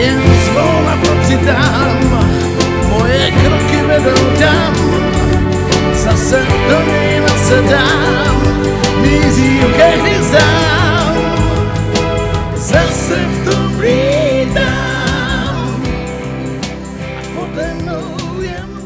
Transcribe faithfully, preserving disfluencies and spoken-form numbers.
jen zvolna procitám, moje kroky vedou tam, zase do něj nasedám, mířím ke hvězdám, zase v tom vítám a pode mnou jen